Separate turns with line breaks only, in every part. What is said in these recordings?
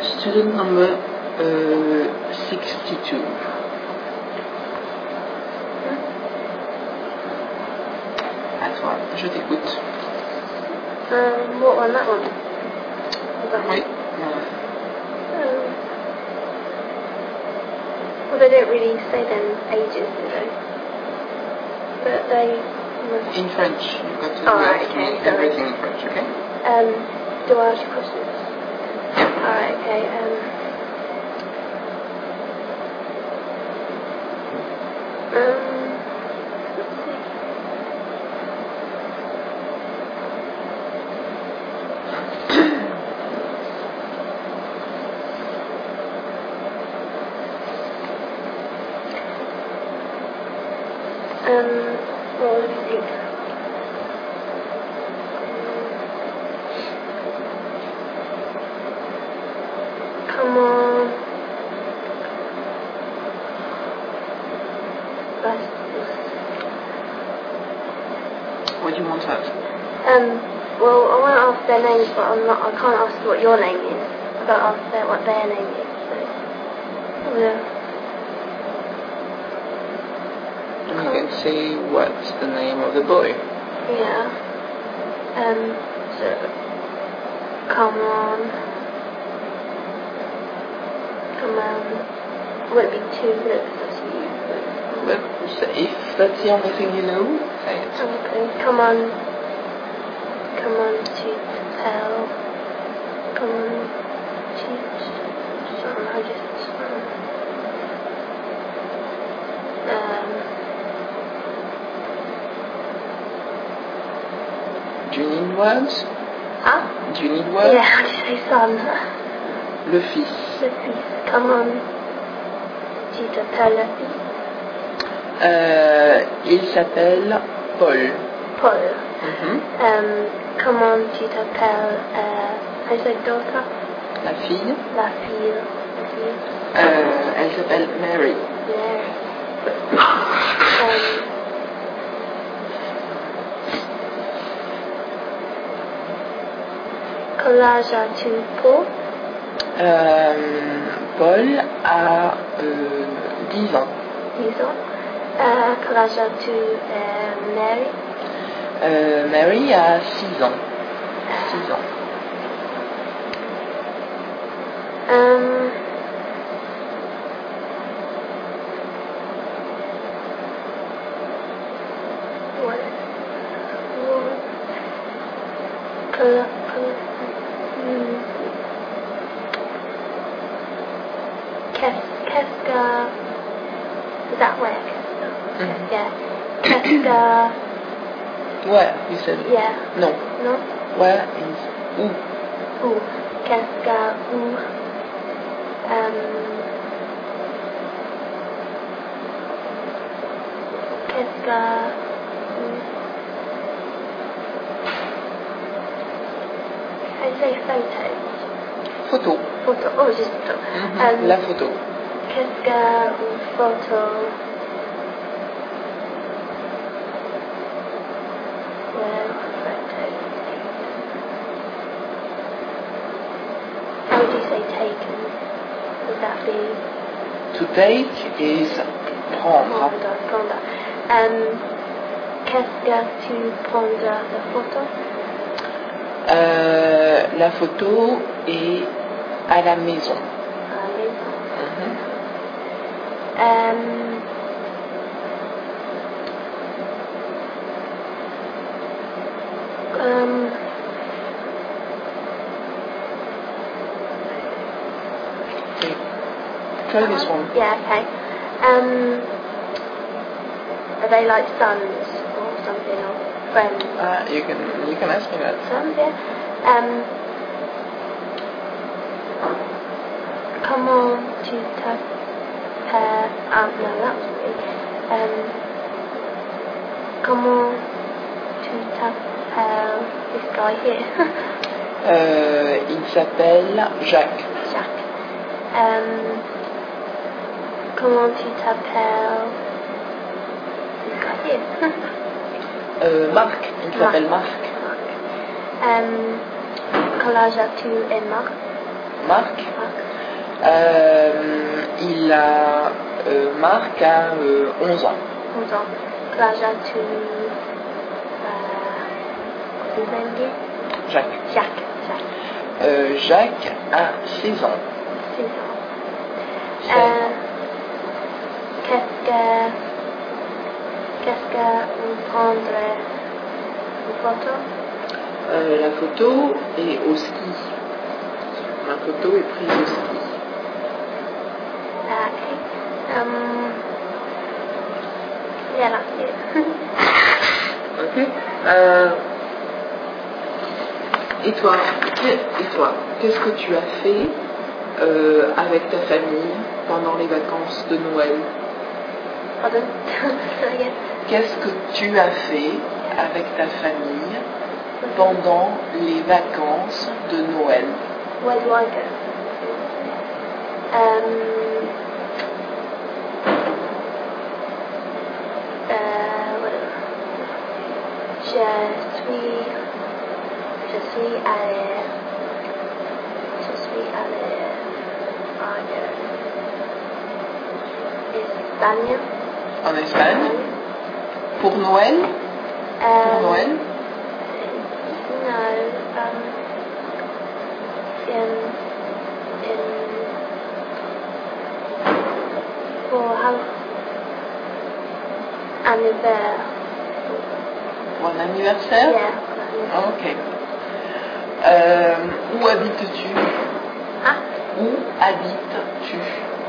Student number 62. À toi, je t'écoute.
What one? That one?
Oui.
Well, they don't really say them ages, do they? But they must...
In French. You've got to
Oh, right,
ask
okay,
me
sorry.
everything in French, okay?
Do I ask you questions?
Yeah.
Alright, okay. Let's see. Well, let me think. Come on.
What do you want to ask?
Well, I want to ask their names, but I can't ask what your name is. I've got to ask what their name is. So, yeah.
And you can say what's the name of the boy.
Yeah. So, come on. Won't be too good, that's you.
But if that's the only thing you know, say it.
Okay, come on to tell. Come on to... Sorry, I just...
Do you need words?
Huh?
Do you need words?
Yeah, how do you say son?
Le fils.
Le fils. Come on. Tu t'appelles le fils?
Il s'appelle Paul.
Paul.
Mm-hmm.
Comment tu t'appelles? How do you say daughter?
La fille.
La fille.
Elle s'appelle Mary.
Mary. Quel âge as-tu, Paul?
Paul a 10 ans.
10 ans. Quel âge as-tu, Mary?
Mary a 6 ans. 6 ans.
Is that where?
Mm-hmm.
Yeah. Qu'est-ce
Where, you said?
Yeah.
No.
No?
Where is où?
Où? Qu'est-ce où? Qu'est-ce I say photos.
Photo.
Photo. Oh, just photo.
Mm-hmm. La photo.
Qu'est-ce une photo? Well, photo. How would you say taken? Would that be?
To take is prendre.
Prendre. Qu'est-ce que tu prends de la photo?
La photo est à la maison.
À la maison.
Mm-hmm. Try this one.
Yeah, okay. Are they like sons or something, or friends?
You can ask me that.
Sons, yeah. Comment tu t'appelles? No, that was me. Comment tu t'appelles this guy here?
Il s'appelle Jacques.
Jacques. Comment tu t'appelles this guy here?
Marc. Il s'appelle Marc.
Quel âge as-tu et Marc?
Marc.
Marc.
Marc a 11 ans.
11 ans. Quel âge as-tu? What's his name again?
Jacques.
Jacques.
Jacques a 6 ans.
6 ans. Qu'est-ce que vous prendrez une photo?
La photo est au ski. Ma photo est prise au ski.
Yeah, that's it.
Ok. Et toi, qu'est-ce que tu as fait avec ta famille pendant les vacances de Noël?
Pardon?
Qu'est-ce que tu as fait avec ta famille pendant les vacances de Noël?
Where do I go? Espagne.
En Espagne? Pour Noël? Pour Noël?
No.
Pour un anniversaire?
Yeah.
Ok. Où habites-tu?
Ah?
Où habites-tu?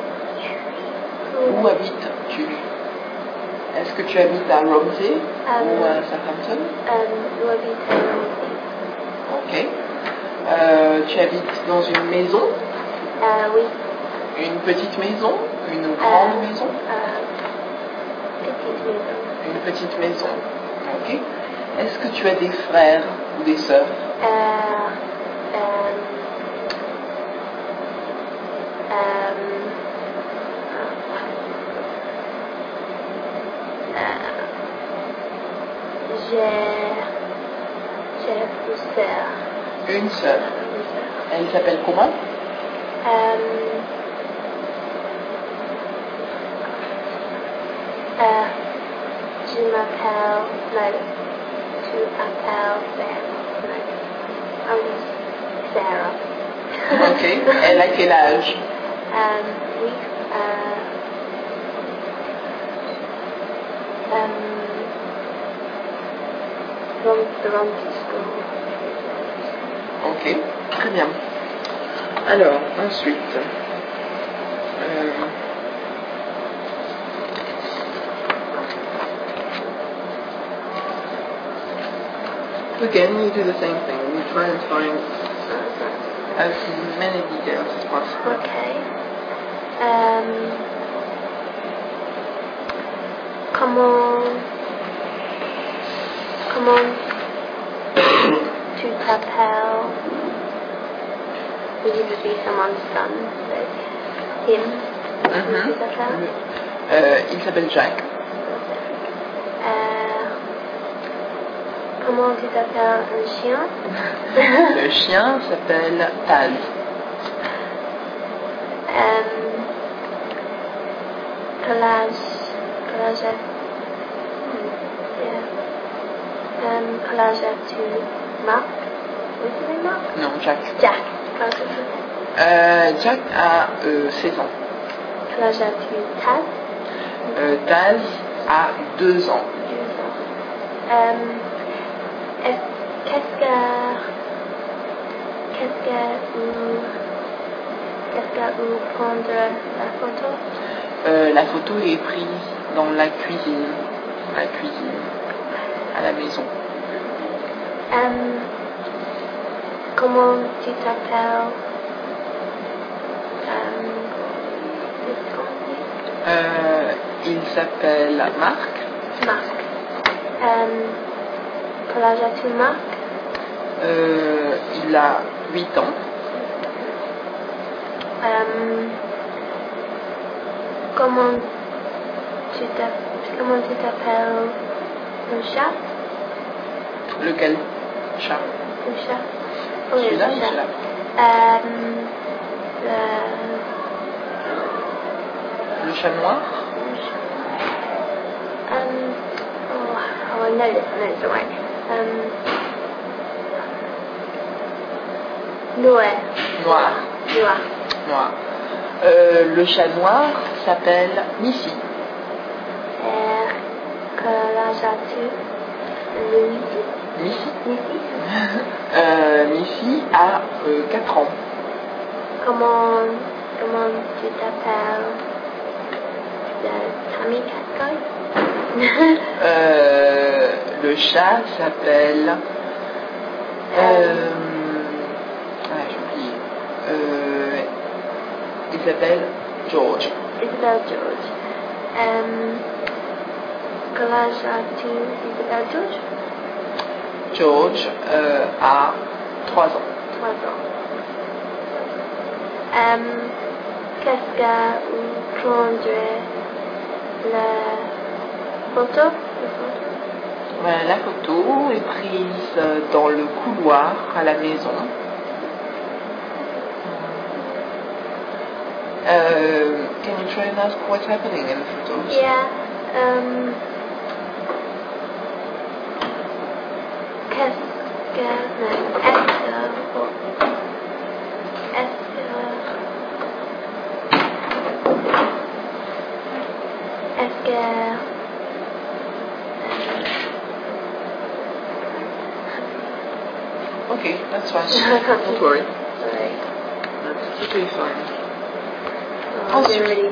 Où habites-tu? Est-ce que tu habites à Romsey ou à Southampton?
Où habite à Romsey.
Ok. Tu habites dans une maison?
Oui.
Une petite maison? Une grande maison?
Petite maison.
Une petite maison. Ok. Est-ce que tu as des frères ou des sœurs?
J'ai une sœur.
Une sœur. Elle s'appelle comment?
Je m'appelle, Sarah.
Ok. Elle a quel âge?
Oui. The wrong school.
Ok, très bien. Alors, ensuite, again, we do the same thing. We try and find as many details as possible.
Okay. Comment tu t'appelles? We need to be someone's son, so him.
Il s'appelle Jacques.
Comment tu t'appelles un chien?
Le chien s'appelle Taz.
Quel âge as-tu? Marc? Oui, c'est Marc?
Non, Jacques.
Jack.
Jack a 16 ans.
Quel âge as-tu? Taz?
Taz a 2 ans.
Qu'est-ce que vous prendrez la photo?
La photo est prise dans la cuisine. À la maison.
Comment tu t'appelles?
Il s'appelle Marc.
Marc. Quel âge as-tu, Marc?
Il a 8 ans.
Comment tu t'appelles? Un chat?
Lequel? Chat.
Un chat?
Celui-là ou celui-là? Le chat noir.
Oh, I know this the way. Noir.
Noir. Le chat noir s'appelle Missy.
Quel âge as-tu?
Missy. Missy a 4 ans.
Comment tu t'appelles? Tommy Cat Guy?
Le chat s'appelle... j'ai oublié. Il s'appelle George.
Isabelle George. Quel âge as-tu, Isabelle George?
George a 3 ans.
3 ans. Qu'est-ce que vous prendrez la photo?
Voilà, la photo est prise dans le couloir à la maison. Can you try and ask what's happening in the photos?
Yeah.
Okay, that's fine. Don't worry.
Sorry.
That's totally fine.
I'm really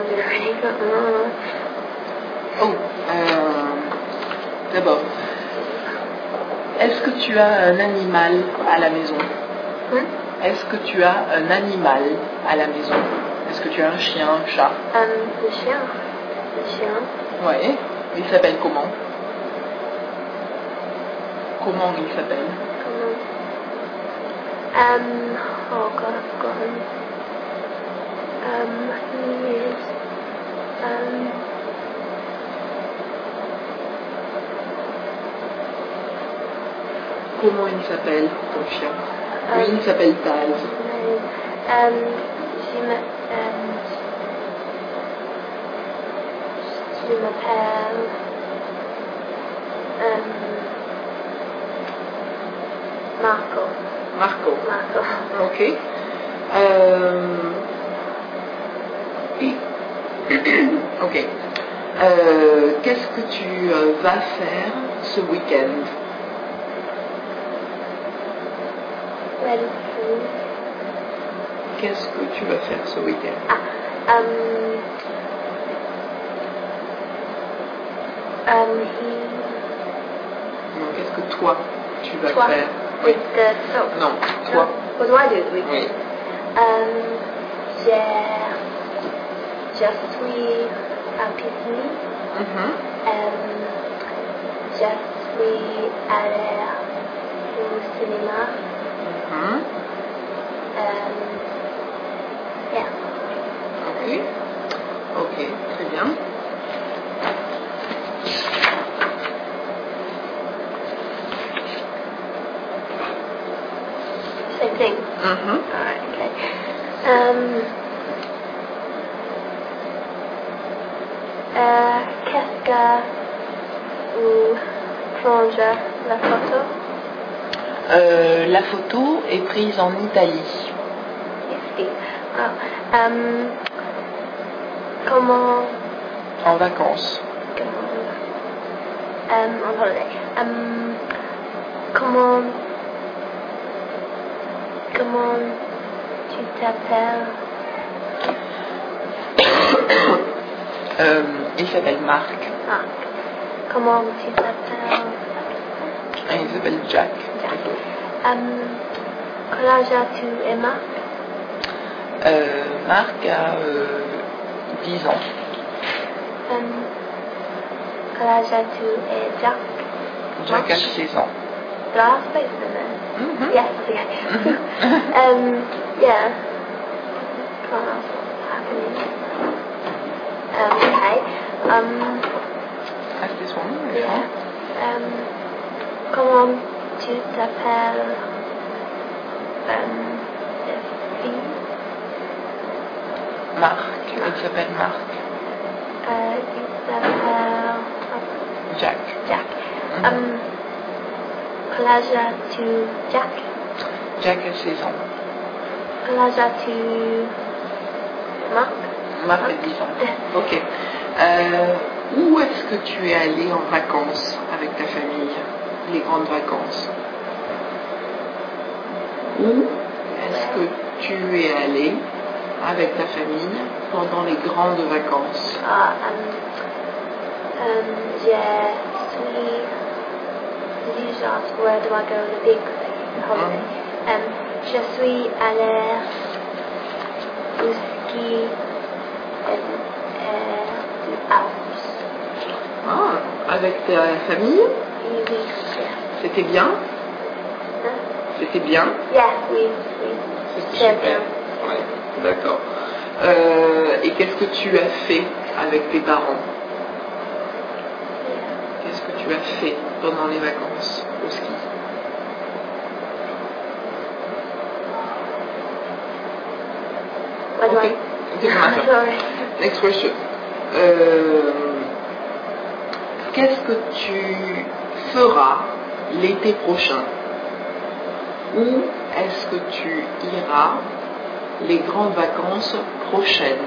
d'abord, est-ce que tu as un animal à la maison? Est-ce que tu as un animal à la maison? Est-ce que tu as un chien, un chat?
Le chien.
Ouais. Il s'appelle comment? Comment il s'appelle?
Oh God, I've forgotten. He is,
Comment il s'appelle, ton chien? Lui, il s'appelle Taz.
Je m'appelle, Marco.
Ok. Ok. Qu'est-ce que tu vas faire ce week-end? Qu'est-ce que tu vas faire ce week-end? Non, qu'est-ce que toi tu vas faire?
With the soap.
Non, toi.
What do I do this weekend?
Oui.
Je suis à Piscine. Je suis allée au cinéma. Yeah.
Ok, très bien.
Same thing. Alright, okay. Qu'est-ce que vous prenez la photo?
La photo est prise en Italie.
Comment?
En vacances.
On holiday. Comment tu t'appelles?
Il s'appelle Marc.
Comment tu t'appelles?
Il s'appelle Jack.
Quel âge as-tu et Marc?
Marc a 10 ans.
Quel âge as-tu et Jack?
Jack a 6 ans.
Did I have space in there? Yes, okay. Yeah. Can't ask what's happening. Okay.
Ask this one.
Yeah. Comment tu t'appelles?
Marc. Il s'appelle Marc.
Il s'appelle
Jack.
Jack. Pleasure to Jack.
Jack a 6 ans.
Pleasure to Marc.
Marc a 10 ans. Ok. Où est-ce que tu es allé en vacances avec ta famille? Les grandes vacances. Où est-ce que tu es allé avec ta famille pendant les grandes vacances?
Did you just ask where do I go on a big holiday? Je suis allée au ski du Alps.
Ah, avec ta famille?
Oui, oui.
C'était bien? C'était bien?
Yeah, oui.
C'était
Très
super.
bien.
Ouais, d'accord. Et qu'est-ce que tu as fait avec tes parents? Qu'est-ce que tu as fait pendant les vacances au ski? Okay. It doesn't matter.
Sorry.
Next question. Qu'est-ce que tu feras l'été prochain? Où est-ce que tu iras les grandes vacances prochaines?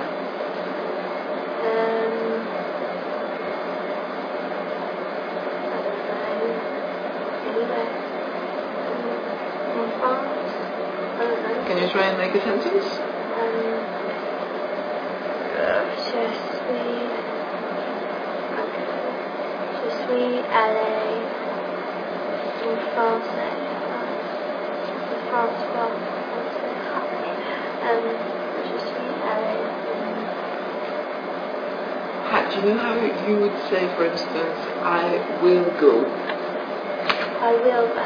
Can you try and make a sentence?
Je suis allée en France. Je suis allée.
Do you know how you would say, for instance, I will go?
I will go.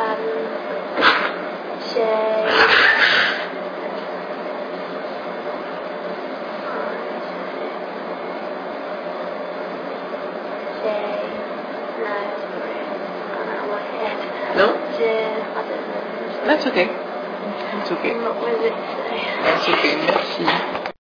No?
I don't know.
That's okay. It's okay.
I'm not with it today.
That's okay. Merci.